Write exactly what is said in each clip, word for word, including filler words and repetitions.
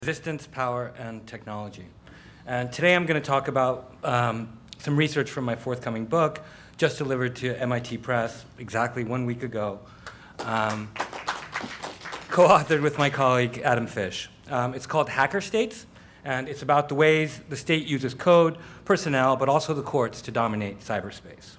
Resistance, Power, and Technology. And today I'm going to talk about um, some research from my forthcoming book, just delivered to M I T Press exactly one week ago, um, co-authored with my colleague Adam Fish. Um, it's called Hacker States, and it's about the ways the state uses code, personnel, but also the courts to dominate cyberspace.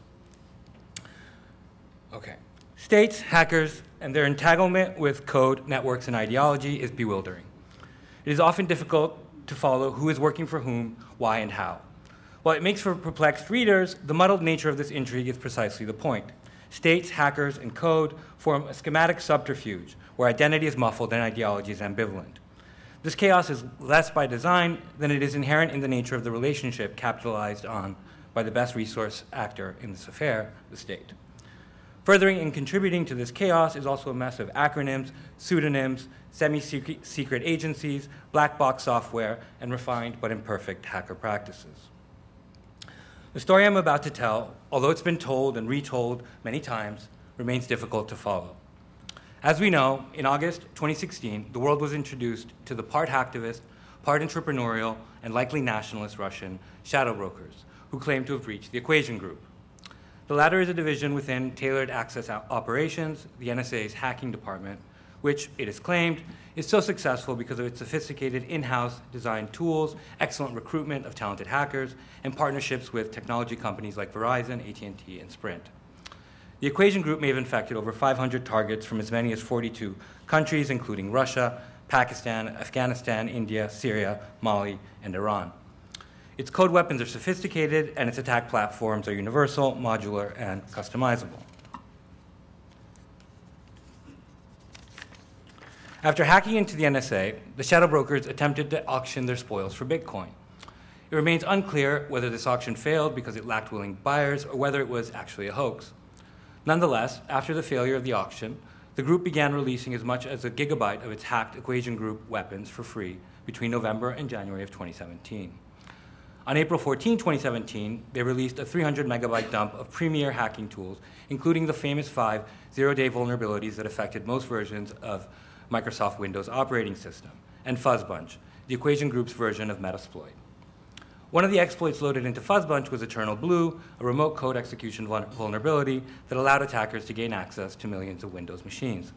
Okay. States, hackers, and their entanglement with code, networks, and ideology is bewildering. It is often difficult to follow who is working for whom, why, and how. While it makes for perplexed readers, the muddled nature of this intrigue is precisely the point. States, hackers, and code form a schematic subterfuge where identity is muffled and ideology is ambivalent. This chaos is less by design than it is inherent in the nature of the relationship capitalized on by the best resource actor in this affair, the state. Furthering and contributing to this chaos is also a mess of acronyms, pseudonyms, semi-secret agencies, black box software, and refined but imperfect hacker practices. The story I'm about to tell, although it's been told and retold many times, remains difficult to follow. As we know, in August twenty sixteen, the world was introduced to the part hacktivist, part entrepreneurial, and likely nationalist Russian shadow brokers, who claim to have breached the Equation Group. The latter is a division within Tailored Access Operations, the N S A's hacking department, which, it is claimed, is so successful because of its sophisticated in-house designed tools, excellent recruitment of talented hackers, and partnerships with technology companies like Verizon, A T and T, and Sprint. The Equation Group may have infected over five hundred targets from as many as forty-two countries, including Russia, Pakistan, Afghanistan, India, Syria, Mali, and Iran. Its code weapons are sophisticated, and its attack platforms are universal, modular, and customizable. After hacking into the N S A, the shadow brokers attempted to auction their spoils for Bitcoin. It remains unclear whether this auction failed because it lacked willing buyers or whether it was actually a hoax. Nonetheless, after the failure of the auction, the group began releasing as much as a gigabyte of its hacked Equation Group weapons for free between November and January of twenty seventeen. On April fourteenth, twenty seventeen, they released a three hundred megabyte dump of premier hacking tools, including the famous five zero-day vulnerabilities that affected most versions of Microsoft Windows operating system, and Fuzzbunch, the Equation Group's version of Metasploit. One of the exploits loaded into Fuzzbunch was Eternal Blue, a remote code execution vulnerability that allowed attackers to gain access to millions of Windows machines.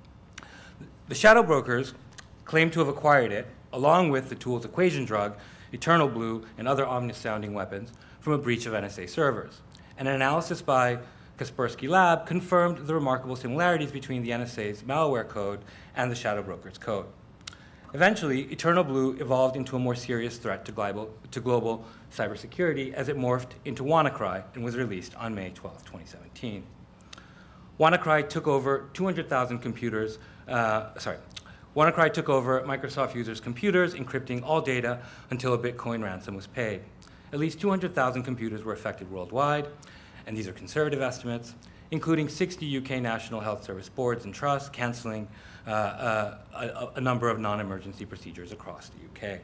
The shadow brokers claimed to have acquired it, along with the tool's equation drug, Eternal Blue, and other ominous-sounding weapons from a breach of N S A servers. And an analysis by Kaspersky Lab confirmed the remarkable similarities between the N S A's malware code and the shadow broker's code. Eventually, Eternal Blue evolved into a more serious threat to global, to global cybersecurity as it morphed into WannaCry and was released on May twelfth, twenty seventeen. WannaCry took over two hundred thousand computers, uh, sorry, WannaCry took over Microsoft users' computers, encrypting all data until a Bitcoin ransom was paid. At least two hundred thousand computers were affected worldwide, and these are conservative estimates, including sixty U K National Health Service boards and trusts, canceling uh, uh, a, a number of non-emergency procedures across the U K.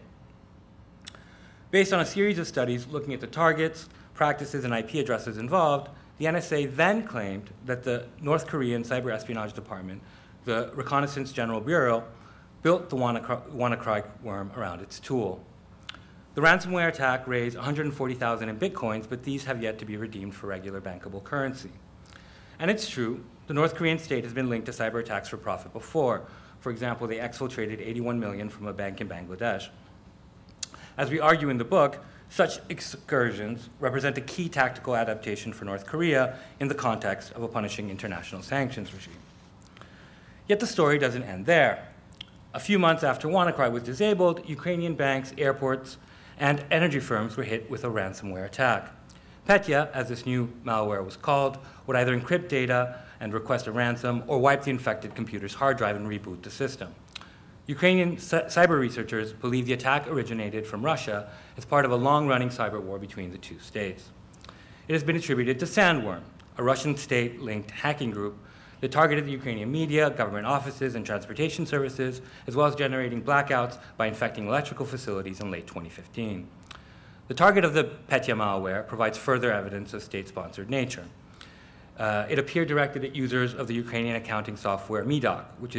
Based on a series of studies looking at the targets, practices, and I P addresses involved, the N S A then claimed that the North Korean Cyber Espionage Department, the Reconnaissance General Bureau, built the WannaCry, WannaCry worm around its tool. The ransomware attack raised one hundred forty thousand in bitcoins, but these have yet to be redeemed for regular bankable currency. And it's true, the North Korean state has been linked to cyber attacks for profit before. For example, they exfiltrated eighty-one million from a bank in Bangladesh. As we argue in the book, such excursions represent a key tactical adaptation for North Korea in the context of a punishing international sanctions regime. Yet the story doesn't end there. A few months after WannaCry was disabled, Ukrainian banks, airports, and energy firms were hit with a ransomware attack. Petya, as this new malware was called, would either encrypt data and request a ransom or wipe the infected computer's hard drive and reboot the system. Ukrainian c- cyber researchers believe the attack originated from Russia as part of a long-running cyber war between the two states. It has been attributed to Sandworm, a Russian state-linked hacking group that targeted the Ukrainian media, government offices, and transportation services, as well as generating blackouts by infecting electrical facilities in late twenty fifteen. The target of the Petya malware provides further evidence of state-sponsored nature. Uh, it appeared directed at users of the Ukrainian accounting software Medoc, which is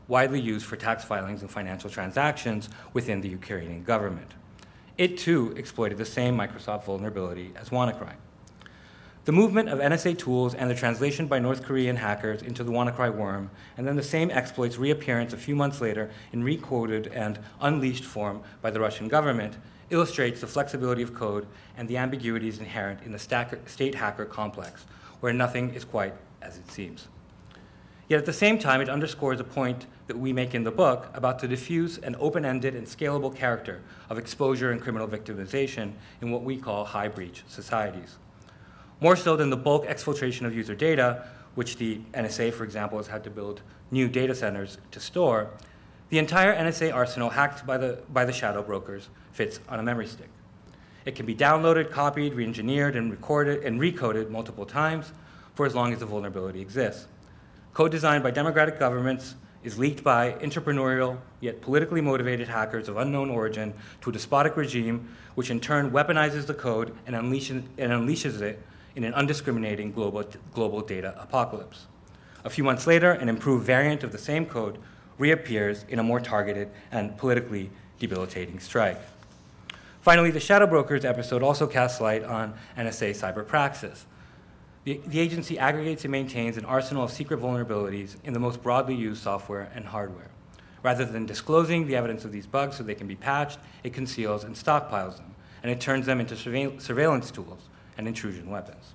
widely used for tax filings and financial transactions within the Ukrainian government. It, too, exploited the same Microsoft vulnerability as WannaCry. The movement of N S A tools and the translation by North Korean hackers into the WannaCry worm, and then the same exploit's reappearance a few months later in recoded and unleashed form by the Russian government, illustrates the flexibility of code and the ambiguities inherent in the state hacker complex, where nothing is quite as it seems. Yet at the same time, it underscores a point that we make in the book about the diffuse and open-ended and scalable character of exposure and criminal victimization in what we call high-breach societies. More so than the bulk exfiltration of user data, which the N S A, for example, has had to build new data centers to store, the entire N S A arsenal hacked by the, by the shadow brokers fits on a memory stick. It can be downloaded, copied, re-engineered, and recorded and recoded multiple times for as long as the vulnerability exists. Code designed by democratic governments is leaked by entrepreneurial yet politically motivated hackers of unknown origin to a despotic regime, which in turn weaponizes the code and unleashes, and unleashes it in an undiscriminating global, global data apocalypse. A few months later, an improved variant of the same code reappears in a more targeted and politically debilitating strike. Finally, the Shadow Brokers episode also casts light on N S A cyber praxis. The, the agency aggregates and maintains an arsenal of secret vulnerabilities in the most broadly used software and hardware. Rather than disclosing the evidence of these bugs so they can be patched, it conceals and stockpiles them, and it turns them into surveil- surveillance tools and intrusion weapons.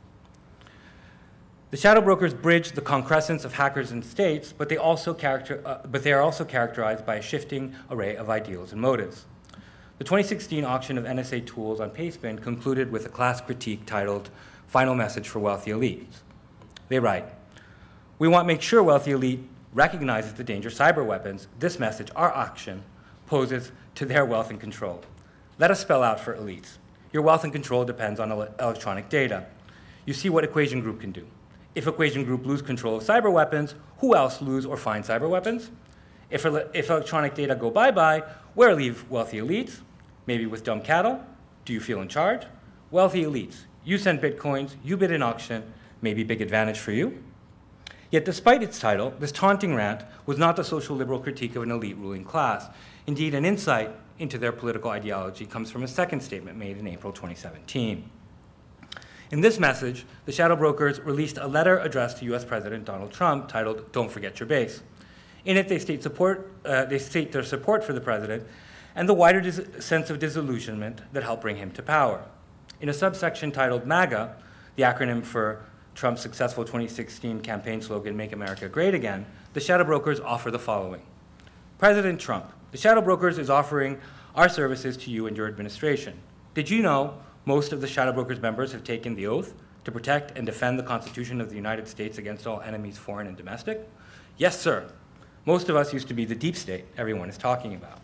The shadow brokers bridge the concrescence of hackers and states, but they, also character, uh, but they are also characterized by a shifting array of ideals and motives. The twenty sixteen auction of N S A tools on Pastebin concluded with a class critique titled Final Message for Wealthy Elites. They write, "We want to make sure wealthy elite recognizes the danger of cyber weapons. This message, our auction, poses to their wealth and control. Let us spell out for elites. Your wealth and control depends on ele- electronic data. You see what Equation Group can do. If Equation Group lose control of cyber weapons, who else lose or find cyber weapons? If, ele- if electronic data go bye-bye, where leave wealthy elites? Maybe with dumb cattle? Do you feel in charge? Wealthy elites, you send bitcoins, you bid in auction, maybe big advantage for you." Yet despite its title, this taunting rant was not the social liberal critique of an elite ruling class. Indeed, an insight into their political ideology comes from a second statement made in April twenty seventeen. In this message, the shadow brokers released a letter addressed to U S President Donald Trump titled "Don't Forget Your Base." In it, they state, support, uh, they state their support for the president and the wider dis- sense of disillusionment that helped bring him to power. In a subsection titled MAGA, the acronym for Trump's successful twenty sixteen campaign slogan, "Make America Great Again," the shadow brokers offer the following. President Trump, the shadow brokers is offering our services to you and your administration. Did you know most of the shadow brokers members have taken the oath to protect and defend the Constitution of the United States against all enemies, foreign and domestic? Yes, sir. Most of us used to be the deep state everyone is talking about.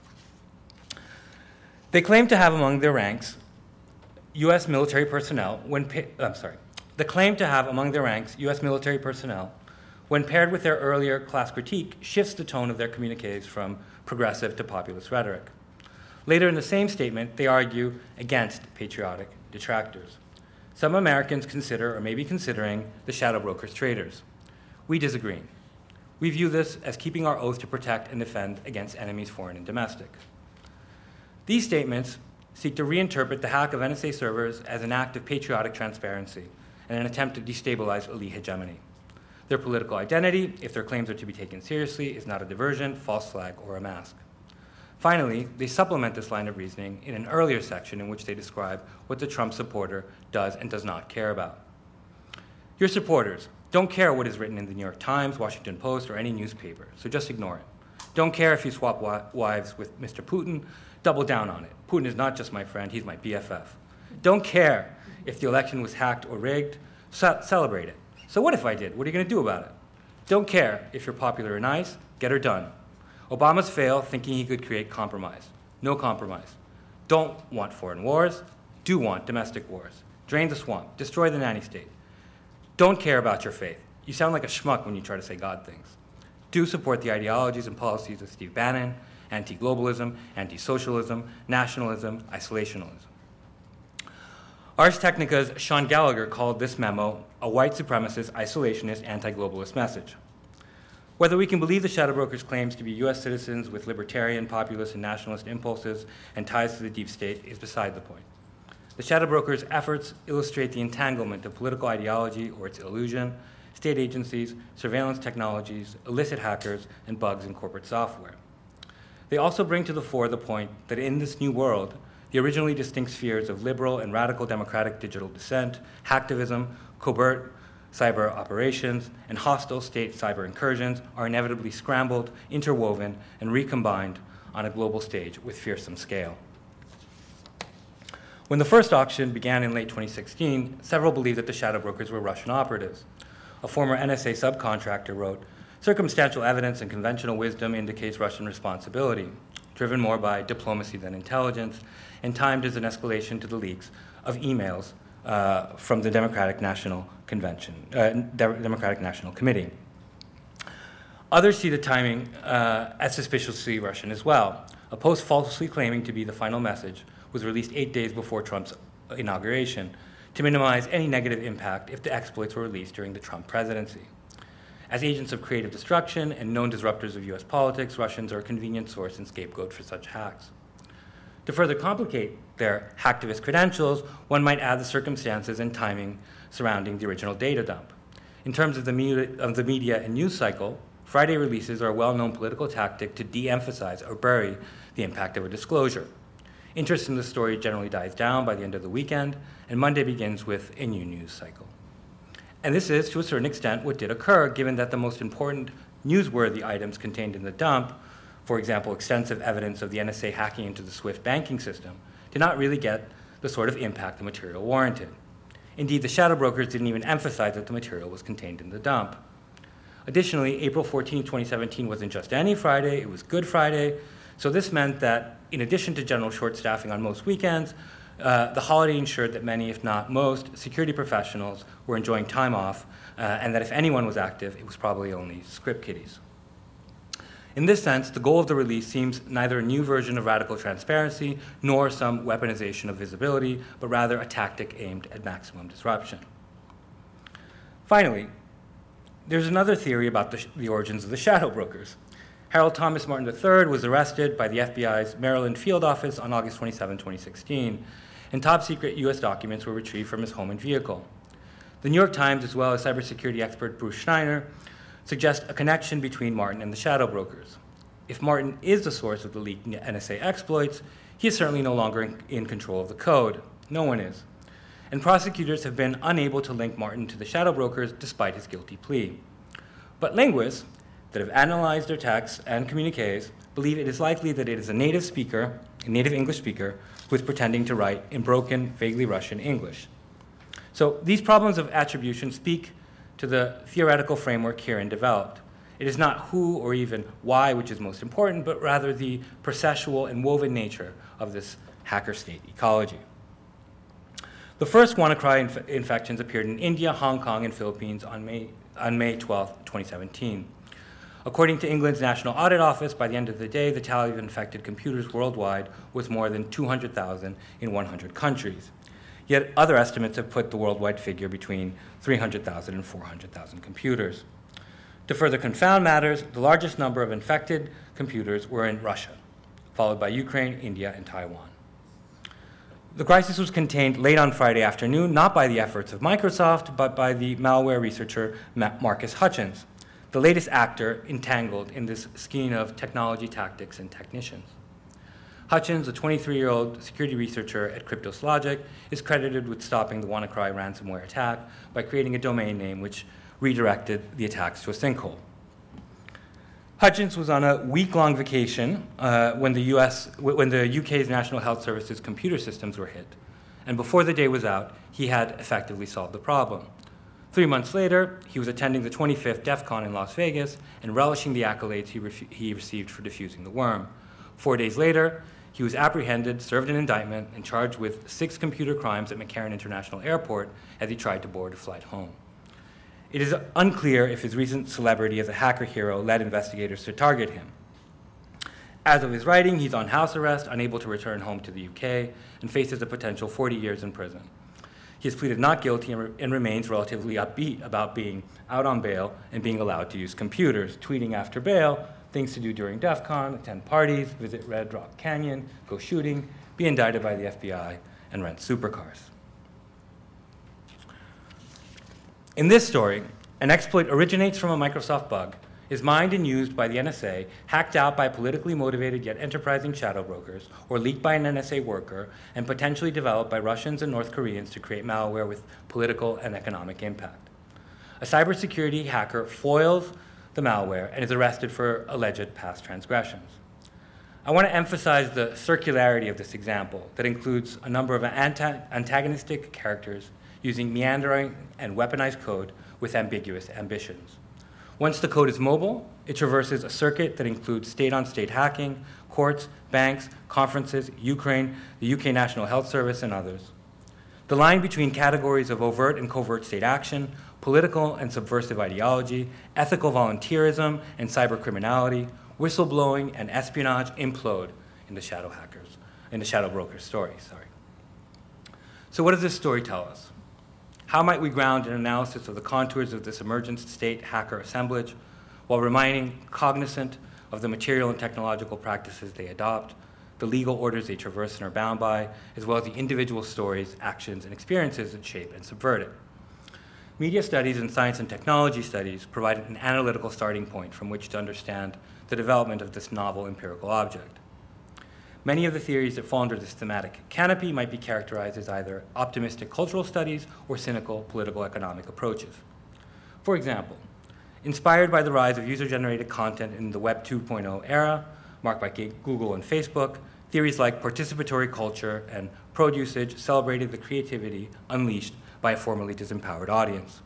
They claim to have among their ranks U S military personnel when pa- I'm sorry. They claim to have among their ranks U S military personnel when paired with their earlier class critique shifts the tone of their communiques from progressive to populist rhetoric. Later in the same statement, they argue against patriotic detractors. Some Americans consider or may be considering the shadow brokers traitors. We disagree. We view this as keeping our oath to protect and defend against enemies, foreign and domestic. These statements seek to reinterpret the hack of N S A servers as an act of patriotic transparency and an attempt to destabilize elite hegemony. Their political identity, if their claims are to be taken seriously, is not a diversion, false flag, or a mask. Finally, they supplement this line of reasoning in an earlier section in which they describe what the Trump supporter does and does not care about. Your supporters don't care what is written in the New York Times, Washington Post, or any newspaper, so just ignore it. Don't care if you swap wi- wives with Mister Putin, double down on it. Putin is not just my friend, he's my B F F. Don't care if the election was hacked or rigged, ce- celebrate it. So what if I did? What are you going to do about it? Don't care if you're popular or nice, get her done. Obama's failed thinking he could create compromise. No compromise. Don't want foreign wars, do want domestic wars. Drain the swamp, destroy the nanny state. Don't care about your faith. You sound like a schmuck when you try to say God things. Do support the ideologies and policies of Steve Bannon, anti-globalism, anti-socialism, nationalism, isolationism. Ars Technica's Sean Gallagher called this memo a white supremacist, isolationist, anti-globalist message. Whether we can believe the shadow brokers' claims to be U S citizens with libertarian, populist, and nationalist impulses and ties to the deep state is beside the point. The shadow brokers' efforts illustrate the entanglement of political ideology or its illusion, state agencies, surveillance technologies, illicit hackers, and bugs in corporate software. They also bring to the fore the point that in this new world, the originally distinct spheres of liberal and radical democratic digital dissent, hacktivism, covert cyber operations, and hostile state cyber incursions are inevitably scrambled, interwoven, and recombined on a global stage with fearsome scale. When the first auction began in late twenty sixteen, several believed that the shadow brokers were Russian operatives. A former N S A subcontractor wrote, "Circumstantial evidence and conventional wisdom indicates Russian responsibility, driven more by diplomacy than intelligence, and timed as an escalation to the leaks of emails uh, from the Democratic National Convention, uh, De- Democratic National Committee." Others see the timing uh, as suspiciously Russian as well. A post falsely claiming to be the final message was released eight days before Trump's inauguration to minimize any negative impact if the exploits were released during the Trump presidency. As agents of creative destruction and known disruptors of U S politics, Russians are a convenient source and scapegoat for such hacks. To further complicate their hacktivist credentials, one might add the circumstances and timing surrounding the original data dump. In terms of the, media, of the media and news cycle, Friday releases are a well-known political tactic to de-emphasize or bury the impact of a disclosure. Interest in the story generally dies down by the end of the weekend, and Monday begins with a new news cycle. And this is, to a certain extent, what did occur, given that the most important newsworthy items contained in the dump, for example, extensive evidence of the N S A hacking into the SWIFT banking system, did not really get the sort of impact the material warranted. Indeed, the shadow brokers didn't even emphasize that the material was contained in the dump. Additionally, April fourteenth, twenty seventeen wasn't just any Friday, it was Good Friday, so this meant that in addition to general short staffing on most weekends, uh, the holiday ensured that many, if not most, security professionals were enjoying time off, uh, and that if anyone was active, it was probably only script kiddies. In this sense, the goal of the release seems neither a new version of radical transparency nor some weaponization of visibility, but rather a tactic aimed at maximum disruption. Finally, there's another theory about the, sh- the origins of the shadow brokers. Harold Thomas Martin the third was arrested by the F B I's Maryland field office on August twenty-seventh, twenty sixteen, and top-secret U S documents were retrieved from his home and vehicle. The New York Times, as well as cybersecurity expert Bruce Schneier, suggest a connection between Martin and the shadow brokers. If Martin is the source of the leaked N S A exploits, he is certainly no longer in, in control of the code. No one is. And prosecutors have been unable to link Martin to the shadow brokers despite his guilty plea. But linguists that have analyzed their texts and communiques believe it is likely that it is a native speaker, a native English speaker, who is pretending to write in broken, vaguely Russian English. So these problems of attribution speak to the theoretical framework herein developed. It is not who or even why which is most important, but rather the processual and woven nature of this hacker state ecology. The first WannaCry inf- infections appeared in India, Hong Kong, and Philippines on May, on May twelfth, twenty seventeen. According to England's National Audit Office, by the end of the day, the tally of infected computers worldwide was more than two hundred thousand in one hundred countries. Yet other estimates have put the worldwide figure between three hundred thousand and four hundred thousand computers. To further confound matters, the largest number of infected computers were in Russia, followed by Ukraine, India, and Taiwan. The crisis was contained late on Friday afternoon, not by the efforts of Microsoft, but by the malware researcher Marcus Hutchins, the latest actor entangled in this skein of technology tactics and technicians. Hutchins, a twenty-three-year-old security researcher at CryptosLogic, is credited with stopping the WannaCry ransomware attack by creating a domain name which redirected the attacks to a sinkhole. Hutchins was on a week-long vacation uh, when the U S when the U K's National Health Service's computer systems were hit, and before the day was out, he had effectively solved the problem. Three months later, he was attending the twenty-fifth DEF CON in Las Vegas and relishing the accolades he, refu- he received for defusing the worm. Four days later, he was apprehended, served an indictment, and charged with six computer crimes at McCarran International Airport as he tried to board a flight home. It is unclear if his recent celebrity as a hacker hero led investigators to target him. As of his writing, he's on house arrest, unable to return home to the U K, and faces a potential forty years in prison. He has pleaded not guilty and, re- and remains relatively upbeat about being out on bail and being allowed to use computers, tweeting after bail, things to do during DEF CON, attend parties, visit Red Rock Canyon, go shooting, be indicted by the F B I, and rent supercars. In this story, an exploit originates from a Microsoft bug, is mined and used by the N S A, hacked out by politically motivated yet enterprising shadow brokers, or leaked by an N S A worker, and potentially developed by Russians and North Koreans to create malware with political and economic impact. A cybersecurity hacker foils the malware and is arrested for alleged past transgressions. I want to emphasize the circularity of this example that includes a number of anta- antagonistic characters using meandering and weaponized code with ambiguous ambitions. Once the code is mobile, it traverses a circuit that includes state-on-state hacking, courts, banks, conferences, Ukraine, the U K National Health Service, and others. The line between categories of overt and covert state action, political and subversive ideology, ethical volunteerism and cybercriminality, whistleblowing and espionage implode in the shadow hackers, in the shadow brokers story, sorry. So what does this story tell us? How might we ground an analysis of the contours of this emergent state hacker assemblage while remaining cognizant of the material and technological practices they adopt, the legal orders they traverse and are bound by, as well as the individual stories, actions, and experiences that shape and subvert it? Media studies and science and technology studies provide an analytical starting point from which to understand the development of this novel empirical object. Many of the theories that fall under this thematic canopy might be characterized as either optimistic cultural studies or cynical political economic approaches. For example, inspired by the rise of user-generated content in the Web two point oh era, marked by Google and Facebook, theories like participatory culture and pro-usage celebrated the creativity unleashed by a formerly disempowered audience.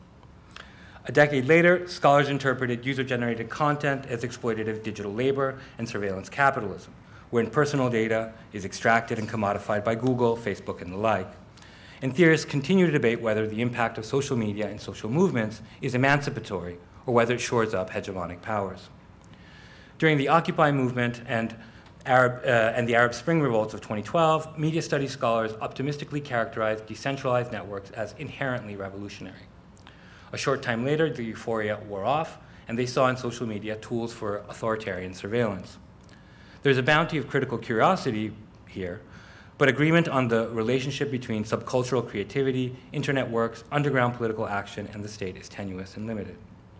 A decade later, scholars interpreted user-generated content as exploitative digital labor and surveillance capitalism, wherein personal data is extracted and commodified by Google, Facebook, and the like. And theorists continue to debate whether the impact of social media and social movements is emancipatory or whether it shores up hegemonic powers. During the Occupy movement and, Arab, uh, and the Arab Spring revolts of twenty twelve, media studies scholars optimistically characterized decentralized networks as inherently revolutionary. A short time later, the euphoria wore off, and they saw in social media tools for authoritarian surveillance. There's a bounty of critical curiosity here, but agreement on the relationship between subcultural creativity, internet works, underground political action, and the state is tenuous and limited.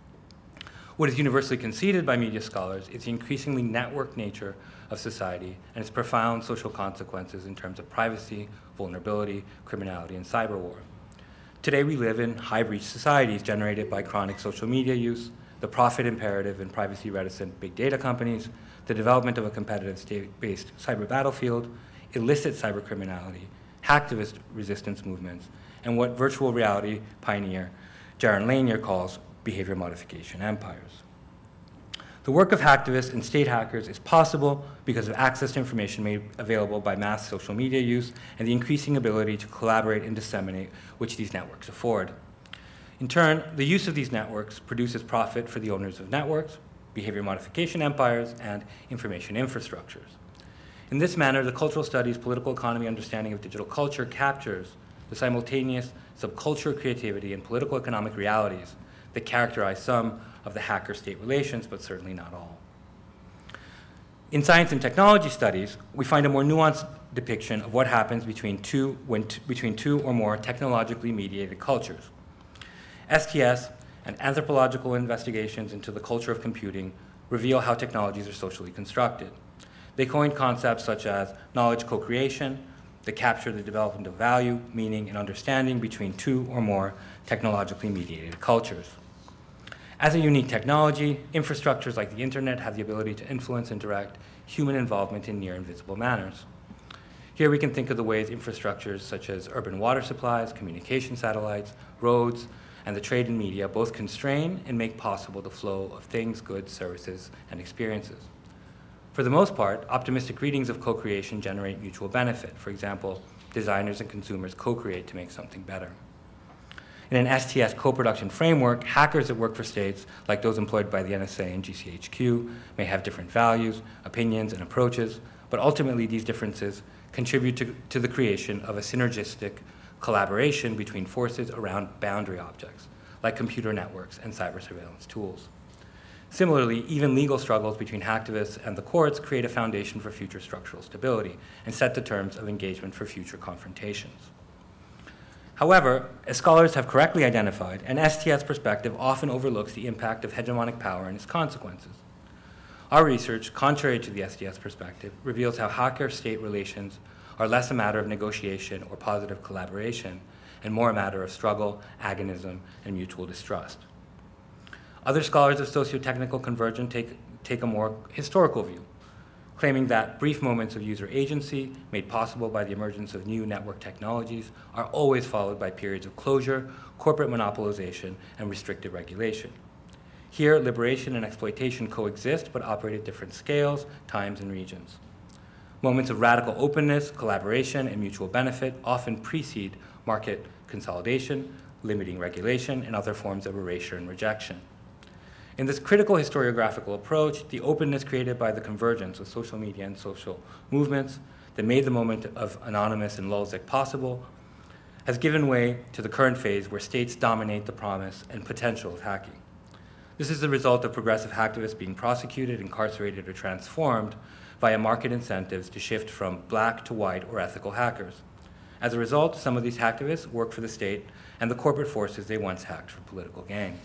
What is universally conceded by media scholars is the increasingly networked nature of society and its profound social consequences in terms of privacy, vulnerability, criminality, and cyber war. Today we live in high-breach societies generated by chronic social media use, the profit imperative and privacy-reticent big data companies, the development of a competitive state-based cyber battlefield, illicit cybercriminality, hacktivist resistance movements, and what virtual reality pioneer Jaron Lanier calls behavior modification empires. The work of hacktivists and state hackers is possible because of access to information made available by mass social media use and the increasing ability to collaborate and disseminate which these networks afford. In turn, the use of these networks produces profit for the owners of networks, behavior modification empires, and information infrastructures. In this manner, the cultural studies political economy understanding of digital culture captures the simultaneous subcultural creativity and political economic realities that characterize some of the hacker-state relations, but certainly not all. In science and technology studies, we find a more nuanced depiction of what happens between two, when t- between two or more technologically mediated cultures. S T S and anthropological investigations into the culture of computing reveal how technologies are socially constructed. They coin concepts such as knowledge co-creation that capture the development of value, meaning, and understanding between two or more technologically mediated cultures. As a unique technology, infrastructures like the internet have the ability to influence and direct human involvement in near invisible manners. Here we can think of the ways infrastructures such as urban water supplies, communication satellites, roads, and the trade and media both constrain and make possible the flow of things, goods, services, and experiences. For the most part, optimistic readings of co-creation generate mutual benefit. For example, designers and consumers co-create to make something better. In an S T S co-production framework, hackers that work for states, like those employed by the N S A and G C H Q, may have different values, opinions, and approaches, but ultimately these differences contribute to, to the creation of a synergistic collaboration between forces around boundary objects, like computer networks and cyber surveillance tools. Similarly, even legal struggles between hacktivists and the courts create a foundation for future structural stability and set the terms of engagement for future confrontations. However, as scholars have correctly identified, an S T S perspective often overlooks the impact of hegemonic power and its consequences. Our research, contrary to the S T S perspective, reveals how hacker-state relations are less a matter of negotiation or positive collaboration and more a matter of struggle, agonism, and mutual distrust. Other scholars of socio-technical convergence take, take a more historical view, claiming that brief moments of user agency made possible by the emergence of new network technologies are always followed by periods of closure, corporate monopolization, and restricted regulation. Here, liberation and exploitation coexist but operate at different scales, times, and regions. Moments of radical openness, collaboration, and mutual benefit often precede market consolidation, limiting regulation, and other forms of erasure and rejection. In this critical historiographical approach, the openness created by the convergence of social media and social movements that made the moment of Anonymous and Lulzec possible has given way to the current phase where states dominate the promise and potential of hacking. This is the result of progressive hacktivists being prosecuted, incarcerated, or transformed via market incentives to shift from black to white or ethical hackers. As a result, some of these hacktivists work for the state and the corporate forces they once hacked for political gain.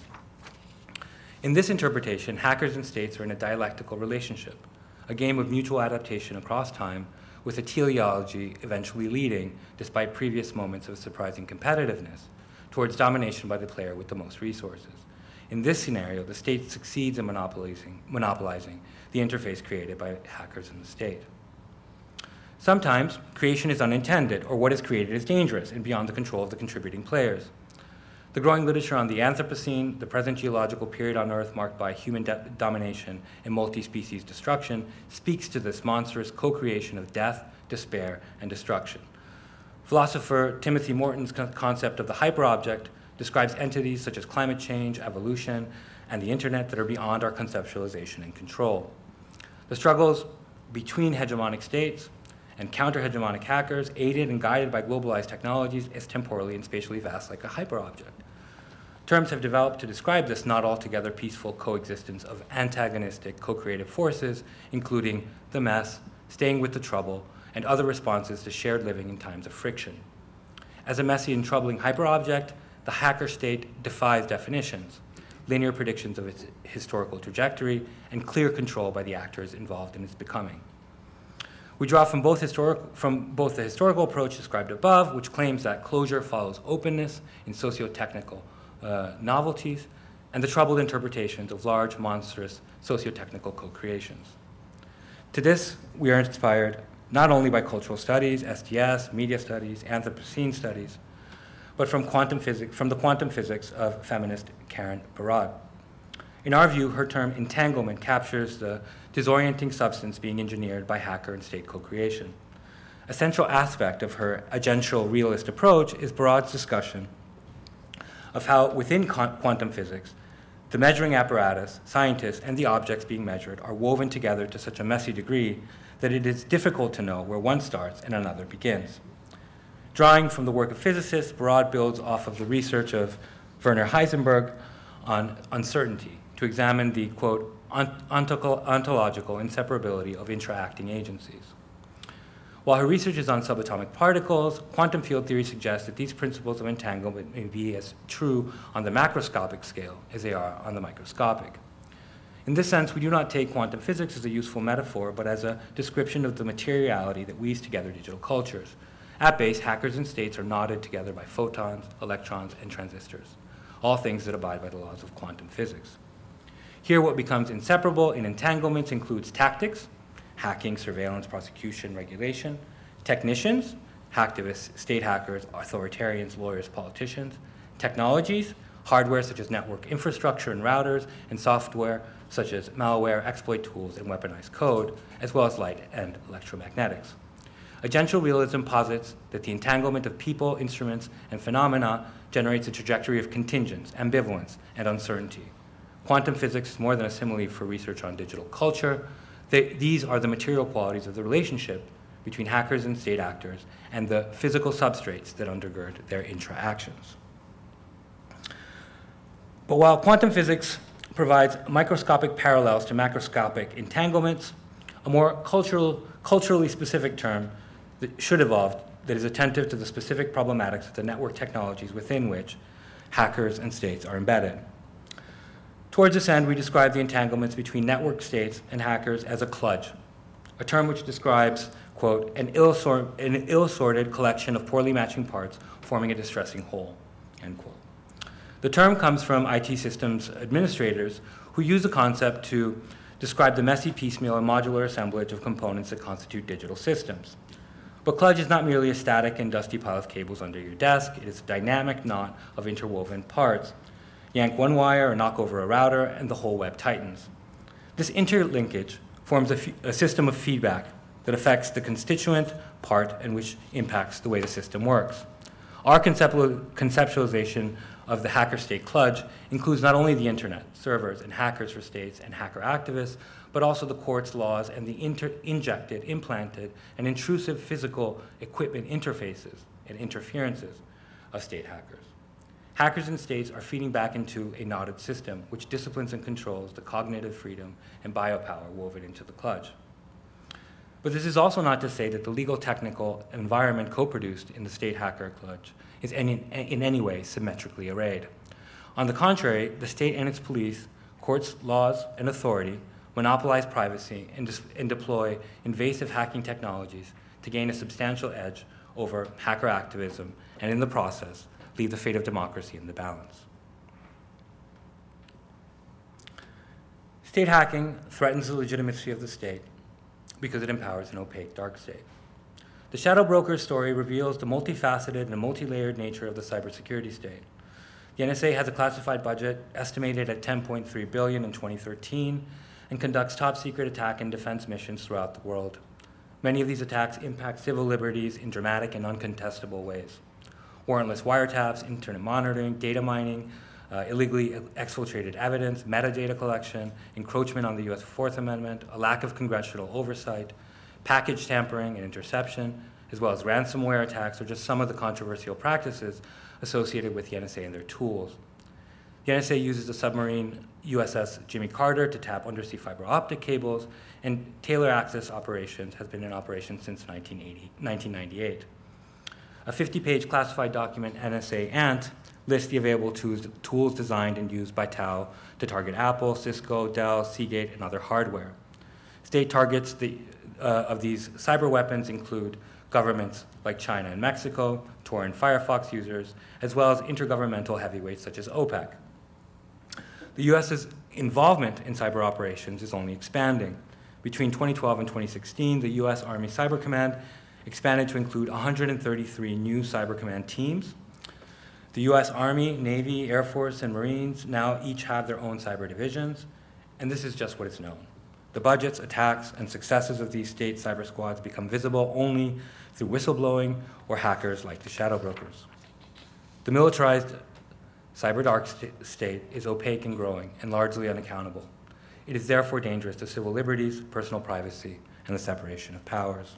In this interpretation, hackers and states are in a dialectical relationship, a game of mutual adaptation across time, with a teleology eventually leading, despite previous moments of surprising competitiveness, towards domination by the player with the most resources. In this scenario, the state succeeds in monopolizing, monopolizing the interface created by hackers and the state. Sometimes, creation is unintended, or what is created is dangerous and beyond the control of the contributing players. The growing literature on the Anthropocene, the present geological period on Earth marked by human de- domination and multi-species destruction, speaks to this monstrous co-creation of death, despair, and destruction. Philosopher Timothy Morton's co- concept of the hyperobject describes entities such as climate change, evolution, and the internet that are beyond our conceptualization and control. The struggles between hegemonic states and counter-hegemonic hackers, aided and guided by globalized technologies, is temporally and spatially vast like a hyperobject. Terms have developed to describe this not altogether peaceful coexistence of antagonistic co-creative forces, including the mess, staying with the trouble, and other responses to shared living in times of friction. As a messy and troubling hyperobject, the hacker state defies definitions, linear predictions of its historical trajectory, and clear control by the actors involved in its becoming. We draw from both, historic, from both the historical approach described above, which claims that closure follows openness in socio-technical uh, novelties, and the troubled interpretations of large, monstrous socio-technical co-creations. To this, we are inspired not only by cultural studies, S T S, media studies, Anthropocene studies, but from, quantum physics, from the quantum physics of feminist Karen Barad. In our view, her term entanglement captures the disorienting substance being engineered by hacker and state co-creation. A central aspect of her agential realist approach is Barad's discussion of how, within quantum physics, the measuring apparatus, scientists, and the objects being measured are woven together to such a messy degree that it is difficult to know where one starts and another begins. Drawing from the work of physicists, Barad builds off of the research of Werner Heisenberg on uncertainty to examine the, quote, ontological inseparability of interacting agencies. While her research is on subatomic particles, quantum field theory suggests that these principles of entanglement may be as true on the macroscopic scale as they are on the microscopic. In this sense, we do not take quantum physics as a useful metaphor, but as a description of the materiality that weaves together digital cultures. At base, hackers and states are knotted together by photons, electrons, and transistors, all things that abide by the laws of quantum physics. Here, what becomes inseparable in entanglements includes tactics, hacking, surveillance, prosecution, regulation, technicians, hacktivists, state hackers, authoritarians, lawyers, politicians, technologies, hardware such as network infrastructure and routers, and software such as malware, exploit tools, and weaponized code, as well as light and electromagnetics. Agential realism posits that the entanglement of people, instruments, and phenomena generates a trajectory of contingence, ambivalence, and uncertainty. Quantum physics is more than a simile for research on digital culture. They, these are the material qualities of the relationship between hackers and state actors and the physical substrates that undergird their interactions. But while quantum physics provides microscopic parallels to macroscopic entanglements, a more cultural, culturally specific term that should evolve that is attentive to the specific problematics of the network technologies within which hackers and states are embedded. Towards this end, we describe the entanglements between network states and hackers as a kludge, a term which describes, quote, an ill-assorted, an ill-assorted collection of poorly matching parts forming a distressing whole, end quote. The term comes from I T systems administrators who use the concept to describe the messy piecemeal and modular assemblage of components that constitute digital systems. But kludge is not merely a static and dusty pile of cables under your desk. It is a dynamic knot of interwoven parts. Yank one wire or knock over a router, and the whole web tightens. This interlinkage forms a, f- a system of feedback that affects the constituent part and which impacts the way the system works. Our conceptual- conceptualization of the hacker-state kludge includes not only the internet, servers, and hackers for states and hacker activists, but also the courts, laws, and the inter- injected, implanted, and intrusive physical equipment interfaces and interferences of state hackers. Hackers and states are feeding back into a knotted system which disciplines and controls the cognitive freedom and biopower woven into the kludge. But this is also not to say that the legal technical environment co-produced in the state hacker kludge is any, in any way symmetrically arrayed. On the contrary, the state and its police, courts, laws, and authority monopolize privacy and, dis- and deploy invasive hacking technologies to gain a substantial edge over hacker activism, and in the process, leave the fate of democracy in the balance. State hacking threatens the legitimacy of the state because it empowers an opaque dark state. The Shadow Broker story reveals the multifaceted and multi-layered nature of the cybersecurity state. The N S A has a classified budget estimated at ten point three billion dollars in twenty thirteen and conducts top-secret attack and defense missions throughout the world. Many of these attacks impact civil liberties in dramatic and uncontestable ways. Warrantless wiretaps, internet monitoring, data mining, uh, illegally exfiltrated evidence, metadata collection, encroachment on the U S Fourth Amendment, a lack of congressional oversight, package tampering and interception, as well as ransomware attacks are just some of the controversial practices associated with the N S A and their tools. The N S A uses the submarine U S S Jimmy Carter to tap undersea fiber optic cables, and Taylor Access Operations has been in operation since nineteen ninety-eight. A fifty-page classified document, N S A ANT, lists the available tools, tools designed and used by Tau to target Apple, Cisco, Dell, Seagate, and other hardware. State targets the, uh, of these cyber weapons include governments like China and Mexico, Tor and Firefox users, as well as intergovernmental heavyweights such as OPEC. The U S's involvement in cyber operations is only expanding. Between twenty twelve and twenty sixteen, the U S Army Cyber Command expanded to include one hundred thirty-three new Cyber Command teams. The U S Army, Navy, Air Force, and Marines now each have their own cyber divisions, and this is just what is known. The budgets, attacks, and successes of these state cyber squads become visible only through whistleblowing or hackers like the Shadow Brokers. The militarized cyber dark st- state is opaque and growing and largely unaccountable. It is therefore dangerous to civil liberties, personal privacy, and the separation of powers.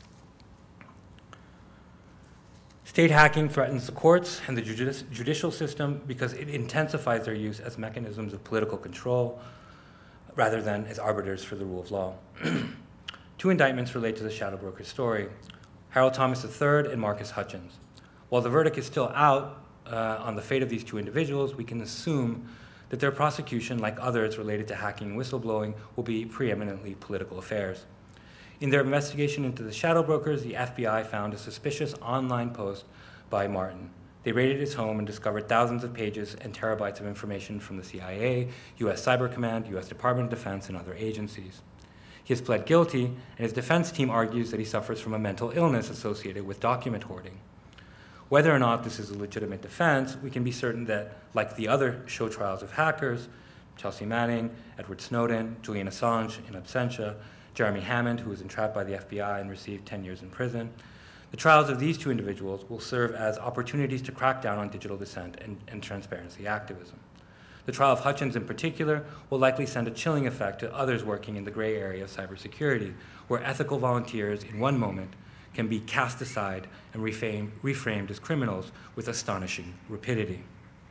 State hacking threatens the courts and the judici- judicial system because it intensifies their use as mechanisms of political control rather than as arbiters for the rule of law. Two indictments relate to the Shadow Broker story, Harold Thomas the third and Marcus Hutchins. While the verdict is still out uh, on the fate of these two individuals, we can assume that their prosecution, like others related to hacking and whistleblowing, will be preeminently political affairs. In their investigation into the Shadow Brokers, the F B I found a suspicious online post by Martin. They raided his home and discovered thousands of pages and terabytes of information from the C I A, U S Cyber Command, U S Department of Defense, and other agencies. He has pled guilty, and his defense team argues that he suffers from a mental illness associated with document hoarding. Whether or not this is a legitimate defense, we can be certain that, like the other show trials of hackers, Chelsea Manning, Edward Snowden, Julian Assange in absentia, Jeremy Hammond, who was entrapped by the F B I and received ten years in prison, the trials of these two individuals will serve as opportunities to crack down on digital dissent and, and transparency activism. The trial of Hutchins in particular will likely send a chilling effect to others working in the gray area of cybersecurity, where ethical volunteers in one moment can be cast aside and reframed, reframed as criminals with astonishing rapidity.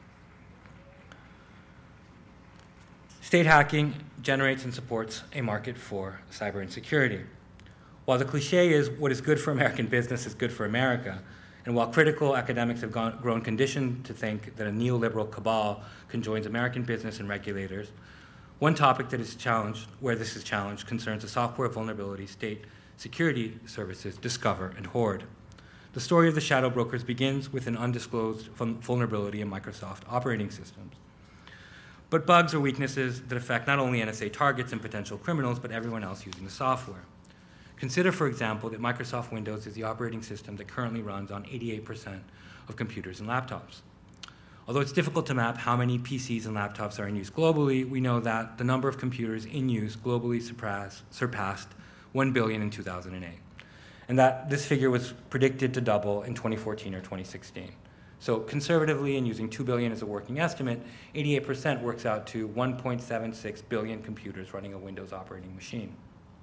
State hacking generates and supports a market for cyber insecurity. While the cliche is what is good for American business is good for America, and while critical academics have gone, grown conditioned to think that a neoliberal cabal conjoins American business and regulators, one topic that is challenged, where this is challenged, concerns the software vulnerability state security services discover and hoard. The story of the shadow brokers begins with an undisclosed vulnerability in Microsoft operating systems. But bugs or weaknesses that affect not only N S A targets and potential criminals, but everyone else using the software. Consider, for example, that Microsoft Windows is the operating system that currently runs on eighty-eight percent of computers and laptops. Although it's difficult to map how many P Cs and laptops are in use globally, we know that the number of computers in use globally surpass, surpassed one billion in two thousand eight, and that this figure was predicted to double in twenty fourteen or twenty sixteen. So conservatively, and using two billion as a working estimate, eighty-eight percent works out to one point seven six billion computers running a Windows operating machine.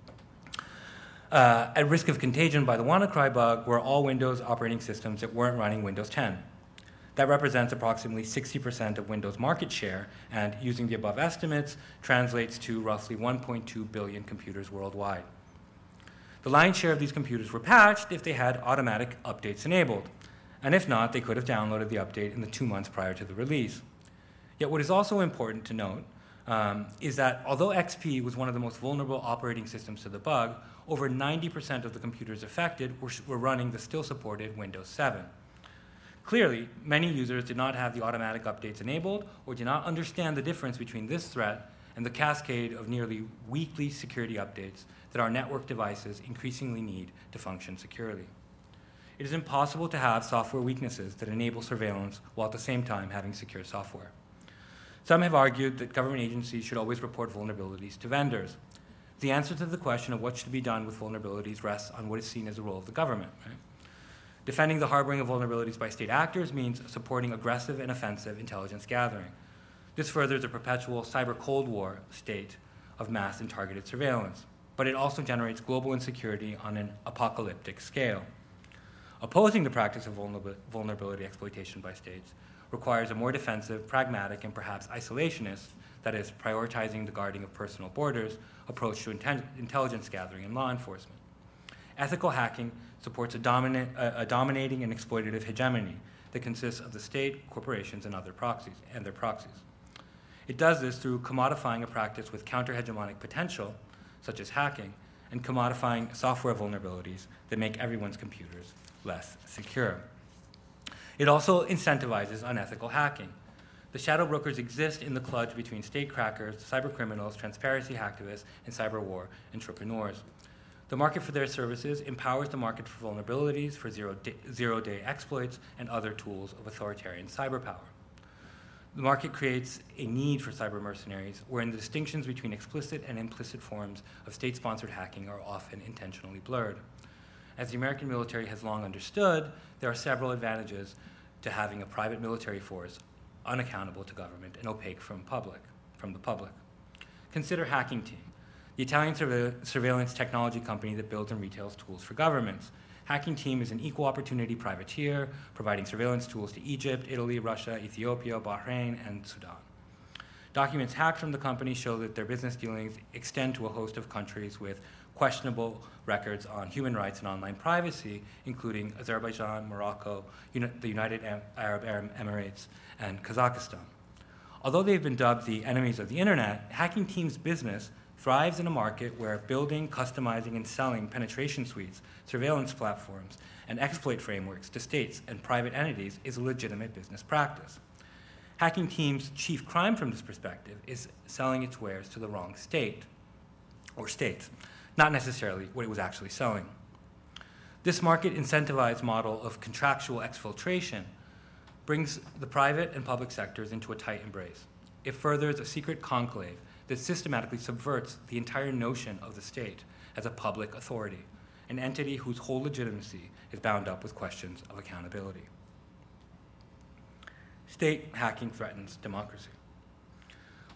Uh, at risk of contagion by the WannaCry bug were all Windows operating systems that weren't running Windows ten. That represents approximately sixty percent of Windows market share, and using the above estimates, translates to roughly one point two billion computers worldwide. The lion's share of these computers were patched if they had automatic updates enabled, and if not, they could have downloaded the update in the two months prior to the release. Yet what is also important to note um, is that although X P was one of the most vulnerable operating systems to the bug, over ninety percent of the computers affected were, were running the still supported Windows seven. Clearly, many users did not have the automatic updates enabled or did not understand the difference between this threat and the cascade of nearly weekly security updates that our network devices increasingly need to function securely. It is impossible to have software weaknesses that enable surveillance while at the same time having secure software. Some have argued that government agencies should always report vulnerabilities to vendors. The answer to the question of what should be done with vulnerabilities rests on what is seen as the role of the government. Right? Defending the harboring of vulnerabilities by state actors means supporting aggressive and offensive intelligence gathering. This furthers a perpetual cyber Cold War state of mass and targeted surveillance, but it also generates global insecurity on an apocalyptic scale. Opposing the practice of vulnerability exploitation by states requires a more defensive, pragmatic, and perhaps isolationist, that is, prioritizing the guarding of personal borders, approach to inten- intelligence gathering and law enforcement. Ethical hacking supports a, dominant, a, a dominating and exploitative hegemony that consists of the state, corporations, and other proxies, and their proxies. It does this through commodifying a practice with counter-hegemonic potential, such as hacking, and commodifying software vulnerabilities that make everyone's computers less secure. It also incentivizes unethical hacking. The shadow brokers exist in the kludge between state crackers, cyber criminals, transparency hacktivists, and cyber war entrepreneurs. The market for their services empowers the market for vulnerabilities, for zero-day, zero-day exploits, and other tools of authoritarian cyber power. The market creates a need for cyber mercenaries, wherein the distinctions between explicit and implicit forms of state-sponsored hacking are often intentionally blurred. As the American military has long understood, there are several advantages to having a private military force unaccountable to government and opaque from, public, from the public. Consider Hacking Team, the Italian surve- surveillance technology company that builds and retails tools for governments. Hacking Team is an equal opportunity privateer, providing surveillance tools to Egypt, Italy, Russia, Ethiopia, Bahrain, and Sudan. Documents hacked from the company show that their business dealings extend to a host of countries with questionable records on human rights and online privacy, including Azerbaijan, Morocco, Uni- the United Arab Emirates, and Kazakhstan. Although they've been dubbed the enemies of the internet, Hacking Team's business thrives in a market where building, customizing, and selling penetration suites, surveillance platforms, and exploit frameworks to states and private entities is a legitimate business practice. Hacking Team's chief crime from this perspective is selling its wares to the wrong state, or states, not necessarily what it was actually selling. This market incentivized model of contractual exfiltration brings the private and public sectors into a tight embrace. It furthers a secret conclave that systematically subverts the entire notion of the state as a public authority, an entity whose whole legitimacy is bound up with questions of accountability. State hacking threatens democracy.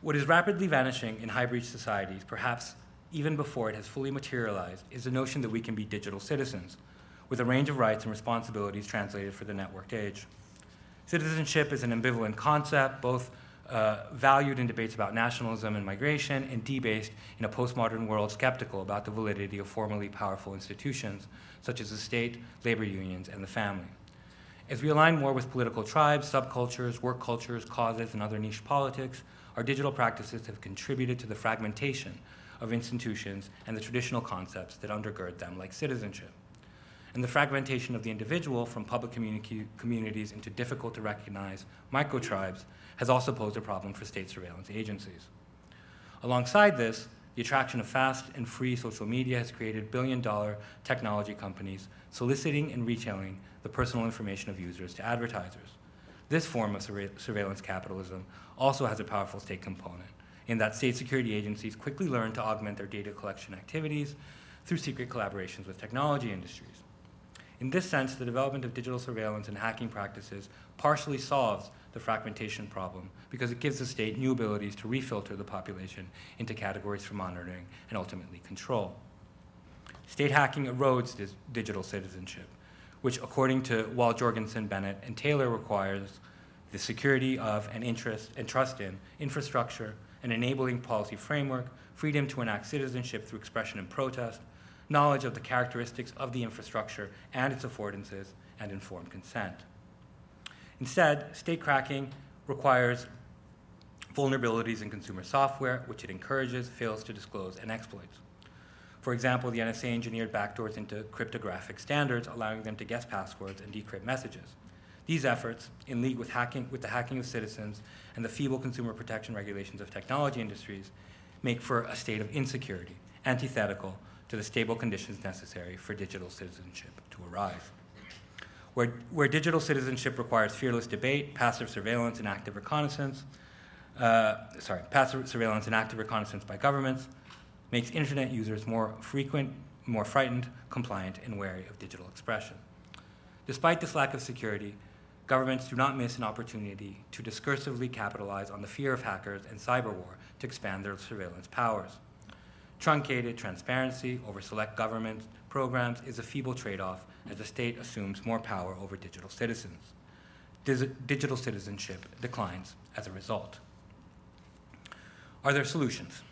What is rapidly vanishing in high-breach societies, perhaps even before it has fully materialized, is the notion that we can be digital citizens, with a range of rights and responsibilities translated for the networked age. Citizenship is an ambivalent concept, both uh, valued in debates about nationalism and migration, and debased in a postmodern world skeptical about the validity of formerly powerful institutions, such as the state, labor unions, and the family. As we align more with political tribes, subcultures, work cultures, causes, and other niche politics, our digital practices have contributed to the fragmentation of institutions and the traditional concepts that undergird them, like citizenship. And the fragmentation of the individual from public communi- communities into difficult to recognize micro-tribes has also posed a problem for state surveillance agencies. Alongside this, the attraction of fast and free social media has created billion-dollar technology companies soliciting and retailing the personal information of users to advertisers. This form of sur- surveillance capitalism also has a powerful state component, in that state security agencies quickly learn to augment their data collection activities through secret collaborations with technology industries. In this sense, the development of digital surveillance and hacking practices partially solves the fragmentation problem because it gives the state new abilities to refilter the population into categories for monitoring and ultimately control. State hacking erodes this digital citizenship, which, according to Wall, Jorgensen, Bennett, and Taylor, requires the security of and interest and trust in infrastructure, an enabling policy framework, freedom to enact citizenship through expression and protest, knowledge of the characteristics of the infrastructure and its affordances, and informed consent. Instead, state cracking requires vulnerabilities in consumer software, which it encourages, fails to disclose, and exploits. For example, the N S A engineered backdoors into cryptographic standards, allowing them to guess passwords and decrypt messages. These efforts, in league with, hacking, with the hacking of citizens and the feeble consumer protection regulations of technology industries, make for a state of insecurity, antithetical to the stable conditions necessary for digital citizenship to arrive. Where, where digital citizenship requires fearless debate, passive surveillance, and active reconnaissance, uh, sorry, passive surveillance and active reconnaissance by governments, makes internet users more frequent, more frightened, compliant, and wary of digital expression. Despite this lack of security, governments do not miss an opportunity to discursively capitalize on the fear of hackers and cyber war to expand their surveillance powers. Truncated transparency over select government programs is a feeble trade-off as the state assumes more power over digital citizens. Dis- digital citizenship declines as a result. Are there solutions?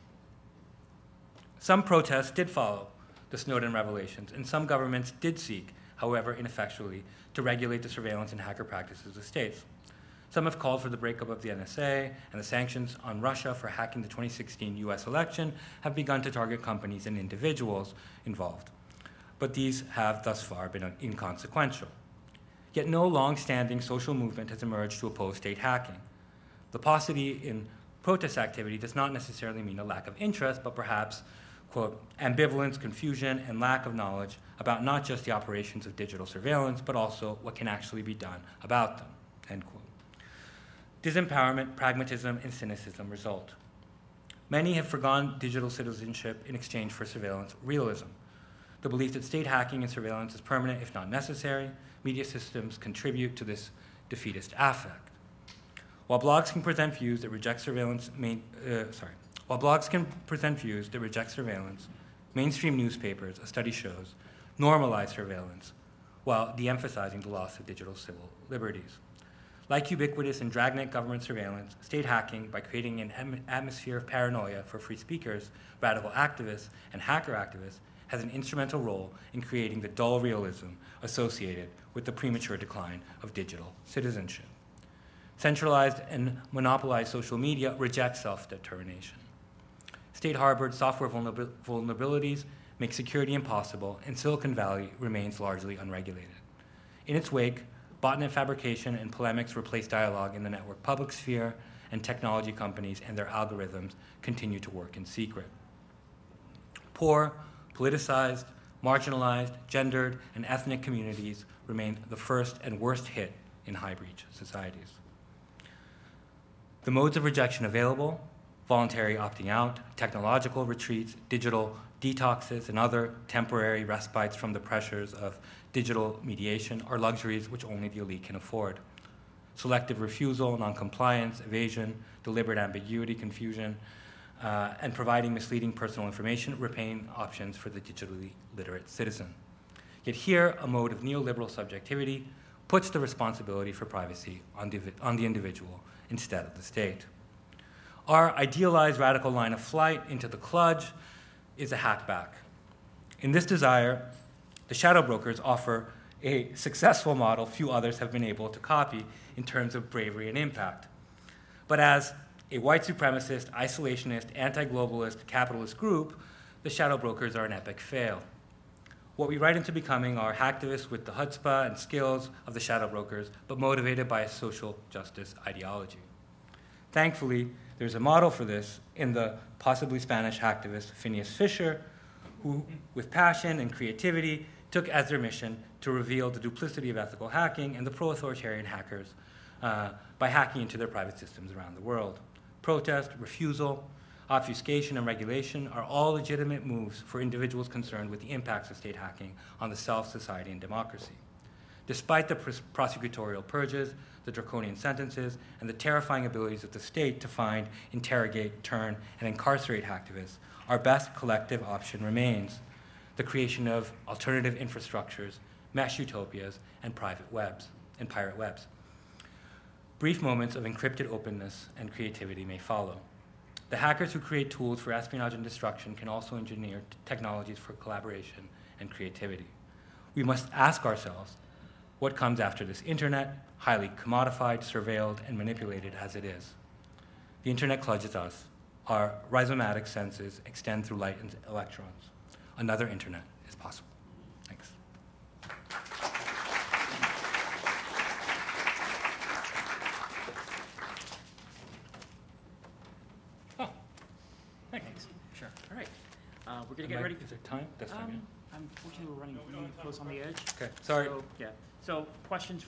Some protests did follow the Snowden revelations, and some governments did seek, however ineffectually, to regulate the surveillance and hacker practices of states. Some have called for the breakup of the N S A, and the sanctions on Russia for hacking the twenty sixteen U S election have begun to target companies and individuals involved. But these have thus far been inconsequential. Yet no long-standing social movement has emerged to oppose state hacking. The paucity in protest activity does not necessarily mean a lack of interest, but perhaps, quote, ambivalence, confusion, and lack of knowledge about not just the operations of digital surveillance, but also what can actually be done about them, end quote. Disempowerment, pragmatism, and cynicism result. Many have forgone digital citizenship in exchange for surveillance realism. The belief that state hacking and surveillance is permanent, if not necessary, media systems contribute to this defeatist affect. While blogs can present views that reject surveillance, main, uh, sorry, while blogs can present views that reject surveillance, mainstream newspapers, a study shows, normalize surveillance while de-emphasizing the loss of digital civil liberties. Like ubiquitous and dragnet government surveillance, state hacking, by creating an am- atmosphere of paranoia for free speakers, radical activists, and hacker activists, has an instrumental role in creating the dull realism associated with the premature decline of digital citizenship. Centralized and monopolized social media reject self-determination. State-harbored software vulner- vulnerabilities make security impossible, and Silicon Valley remains largely unregulated. In its wake, botnet fabrication and polemics replace dialogue in the network public sphere, and technology companies and their algorithms continue to work in secret. Poor, politicized, marginalized, gendered, and ethnic communities remain the first and worst hit in high-breach societies. The modes of rejection available, voluntary opting out, technological retreats, digital detoxes, and other temporary respites from the pressures of digital mediation, are luxuries which only the elite can afford. selective refusal, noncompliance, evasion, deliberate ambiguity, confusion, uh, and providing misleading personal information remain options for the digitally literate citizen. Yet here, a mode of neoliberal subjectivity puts the responsibility for privacy on the, on the individual instead of the state. Our idealized radical line of flight into the kludge is a hackback. In this desire, the shadow brokers offer a successful model few others have been able to copy in terms of bravery and impact. But as a white supremacist, isolationist, anti-globalist, capitalist group, the shadow brokers are an epic fail. What we write into becoming are hacktivists with the chutzpah and skills of the shadow brokers, but motivated by a social justice ideology. Thankfully, there's a model for this in the possibly Spanish hacktivist Phineas Fisher, who, with passion and creativity, took as their mission to reveal the duplicity of ethical hacking and the pro-authoritarian hackers uh, by hacking into their private systems around the world. Protest, refusal, obfuscation, and regulation are all legitimate moves for individuals concerned with the impacts of state hacking on the self, society, and democracy. Despite the pros- prosecutorial purges, the draconian sentences, and the terrifying abilities of the state to find, interrogate, turn, and incarcerate hacktivists, our best collective option remains the creation of alternative infrastructures, mesh utopias, and private webs, and pirate webs. Brief moments of encrypted openness and creativity may follow. The hackers who create tools for espionage and destruction can also engineer t- technologies for collaboration and creativity. We must ask ourselves, what comes after this internet, highly commodified, surveilled, and manipulated as it is? The internet clutches us. Our rhizomatic senses extend through light and electrons. Another internet is possible. Thanks. Oh, thanks. Sure. All right. Uh, we're going to Am get I- ready. Is there time? That's fine. Um, unfortunately, we're running really close on the edge. Okay, sorry. So, yeah. So questions